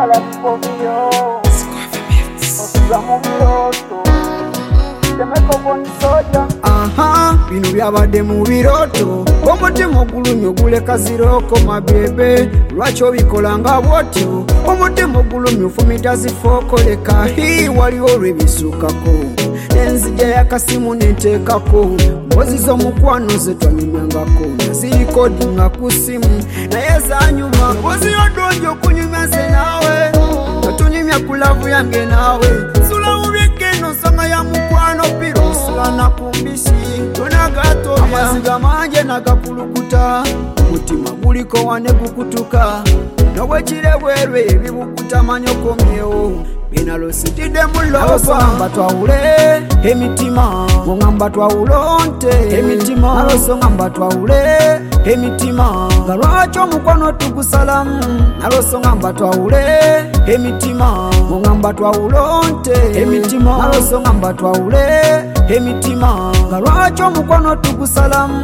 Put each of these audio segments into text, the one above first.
Bino byabadde mu biroto omutima ogulumye oguleka ziroko mabebe lwaki obikola nga bwotyo omutima ogulumye ofumita zifookoleka waliwo olwebisuukako enzija yakasimu neteekako mbozi z'omukwano ze twanyumyangako nazirikodi nga ku simu naye zanyuma mbozi yodonji okunyumya ze naawe totunyumya ku lavu yange naawe sula mubyekeno nsonga ya mukwano piro nsula nakumbisi tonagatoya amaziga manje nagakulukuta mutima guliko wane gukutuka nobwekire bwerwe ebibukuta manyokomyewo binalositide mulosongamba twawule emitima ngamba twawulonte emitima nalosongamba twawule emitima nga lwaki omukono tugusalamu nalosongamba twawule emitima ngamba twawulonte emitima nalosongamba twawule emitima nga lwaki omukono tugusalamu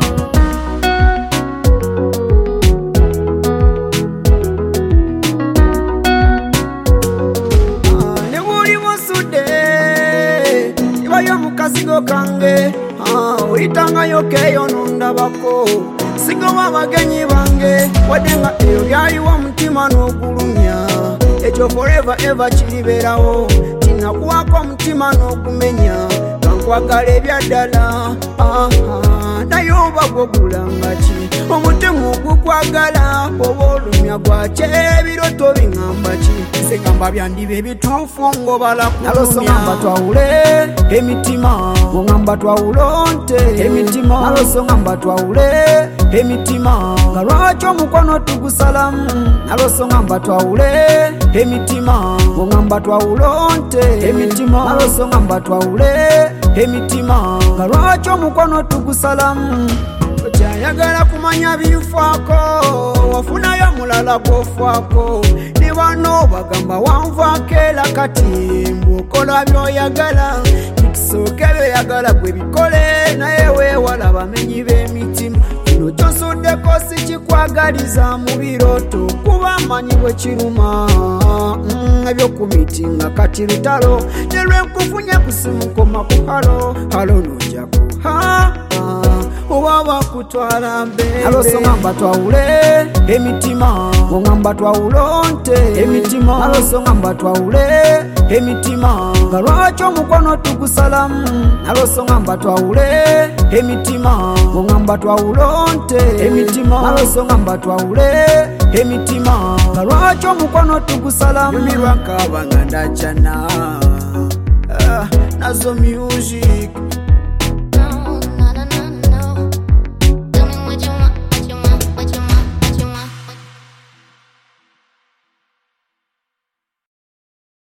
mukazigo kange oyitanga yokeyo nondabako sigoba abagenyi bange wadenga eyo byaliwo omutima n'ogulumya ekyo forever ever kiriberawo tinakuwako omutima n'ogumenya kankwagala ebyaddala naye oba gwogulanga ki omutima ogukwagala oba olumya gwaki ebiroto bingamba ki segamba byandiba ebituufu ngobalakunalosongamba twawule emitima ngamba twawulonte emitima nalosongamba twawule emitima nga lwaki omukono tugusalamu nalosongamba twawule emitima ngamba twawulonte emitima nalosongamba twawule emitima nga lwaki omukono tugusalamu kyayagala kumanya bifaako wafunayo mulala gwofaako ne bano bagamba wanvaako era kati mbukola byoyagala bitusooke byoyagala gwe bikole naye weewala bamenyi b'emitima kino kyonsuddeko sikikwagaliza mu biroto kuba manyi bwe kiruma ebyokumiti nga kati lutalo ne lwenkufunye kusimukoma ku halo nojjaku oba bakutwala mbere nalosongamba twawule emitima ngamba twawulonte emitima nalosongamba twawule emitima nga lwaki omukono tugusalamu nalosongamba twawule emitima ngamba twawulonte emitima nalosongamba twawule emitima nga lwaki omukono tugusalamu yumirwa nkaba nga ndacana nazo music